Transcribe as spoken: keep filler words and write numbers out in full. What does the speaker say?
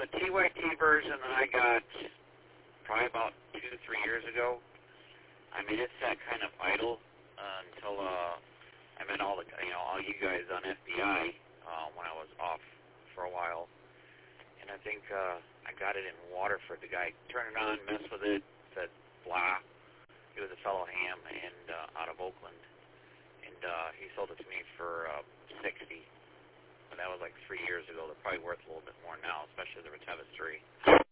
the T Y T version that I got probably about two, three years ago, I mean, it's that kind of idle uh, until uh, I met all the, you know, all you guys on F B I uh, when I was off for a while. And I think uh, I got it in Waterford. The guy turned it on, messed with it, said, blah. He was a fellow ham and uh, out of Oakland. And uh, he sold it to me for uh, sixty. And that was like three years ago. They're probably worth a little bit more now, especially the Retevis three.